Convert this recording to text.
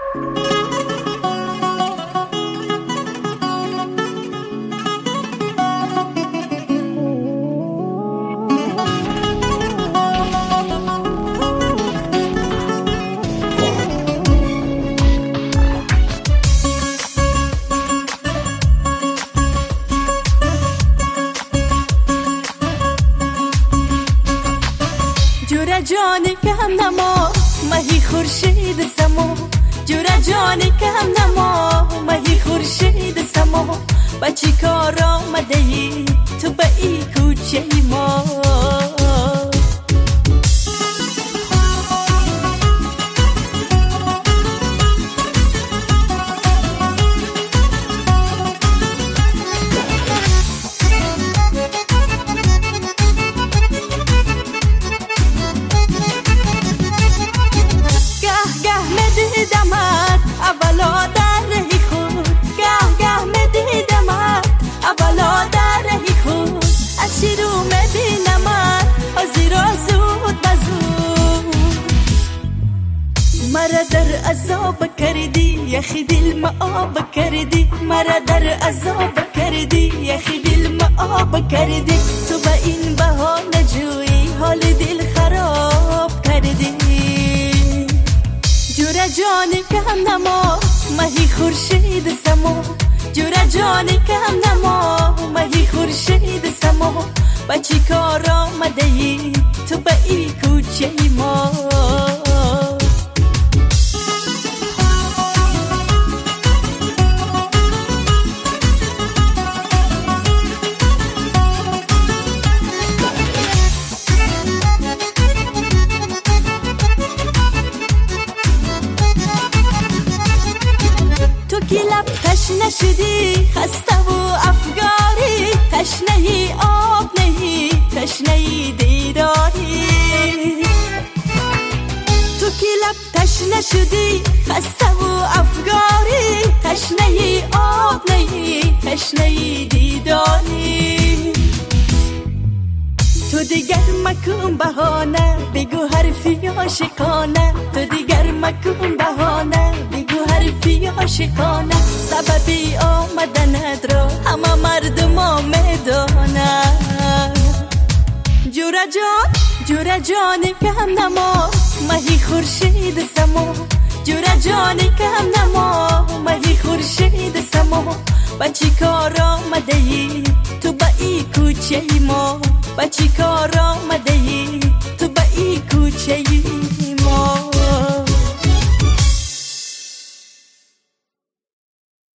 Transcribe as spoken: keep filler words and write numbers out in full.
جورا جانی که هم نما مهی خورشید سما جورا جانی که هم نما مهی خورشید سما با چی کار آمده ای تو به ای کوچه ما مرا در عذاب کردی یخی دل ما آب کردی مرا در عذاب کردی یخی دل ما آب کردی تو با این بهانه جویی حال دل خراب کردی جورا جانی که هم نما مهی خورشید سما جورا جانی که هم نما مهی خورشید سما با چی کار آمده ای تو با این کوچه ما تو کی لب تشنه شدی خسته و افگاری تشنه ای آب نهی تشنه ای دیداری تو کی لب تشنه شدی خسته و افگاری تشنه ای آب نهی تشنه ای دیداری تو دیگر مکن بهانه بگو حرفی عاشقانه تو دیگر مکن بهانه بگو حرفی عاشقانه سببی آمدنت را همه مردم میدانه جورا جان جورا جانی که هم نما مهی خورشید سما جورا جانی که هم نما مهی خورشید سما با چی کار آمده ای تو با ای کوچه ما با چی کار آمده ای تو با ای کوچه ما